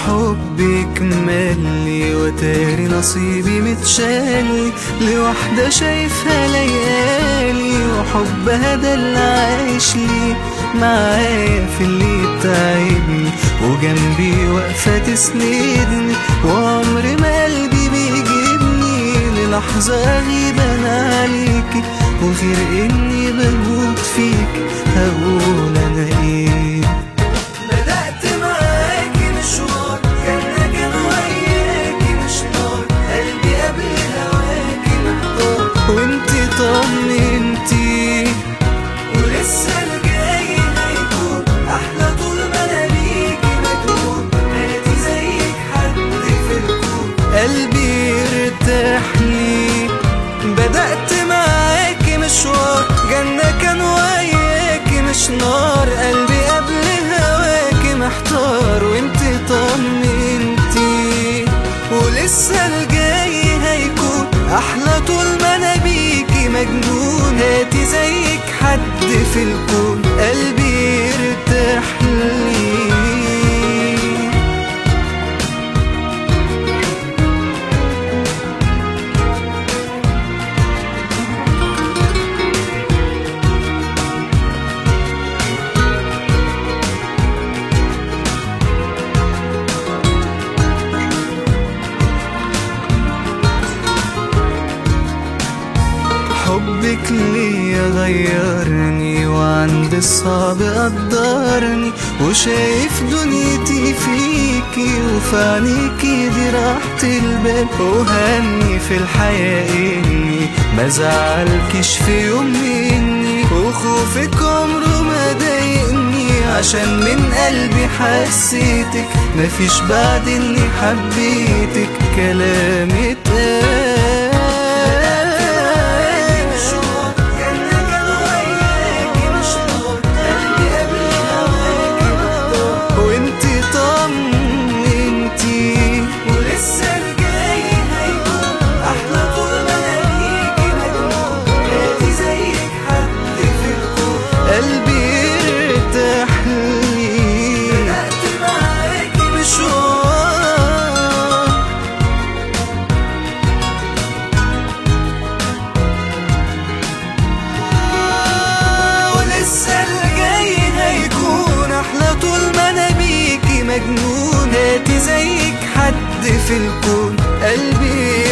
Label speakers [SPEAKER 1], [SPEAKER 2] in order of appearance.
[SPEAKER 1] حبك ملي وتاري نصيبي متشالي لوحدة شايفها ليالي وحبها ده اللي عايش لي معايا في اللي تعبني وجنبي واقفة تسندني وعمر ما قلبي بيجيبني للحظة أغيب أنا عليكي وغير إني بموت فيك هقول أنا إيه. بدأت معاكي مشوار كان وياكي مش نار قلبي قبل هواكي محتار وانتي طمنتي ولسه الجاي هيكون أحلى طول ما أنا بيكي مجنون نادي زيك حد في الكون قلبي ارتاح لي. بدأت معاكي مشوار جنة كان وياكي مش نار قلبي قبل هواكي محتار وانتي طمنتي ولسه الجاي هيكون أحلى طول ما أنا بيكي مجنون هاتي زيك حد في الكون قلبي ارتاح لي. حبك ليا غيرني وعند الصعب قدرني وشايف دنيتي فيكي وفي عينيكي دي راحة البال وهمي في الحياة إني مزعلكش في يوم مني وخوفك عمره ما ضايقني عشان من قلبي حسيتك مفيش بعد إني حبيتك كلام اتقال مجنون هاتي زيك حد في الكون قلبي